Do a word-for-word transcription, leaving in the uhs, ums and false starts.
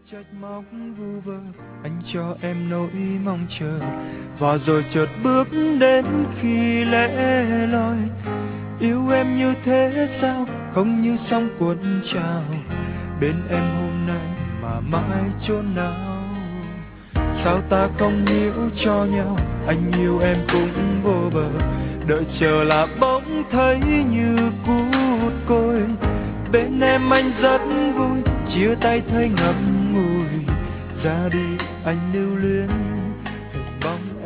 trách móc vu vơ, anh cho em nỗi mong chờ, và rồi chợt bước đến khi lẽ loi. Yêu em như thế sao, không như sóng cuộn trào, bên em hôm nay mà mãi chốn nào. Sao ta không hiểu cho nhau, anh yêu em cũng vô bờ, đợi chờ là bỗng thấy như cút côi. Bên em anh rất vui, chia tay thấy ngậm ngùi, ra đi anh lưu luyến hình bóng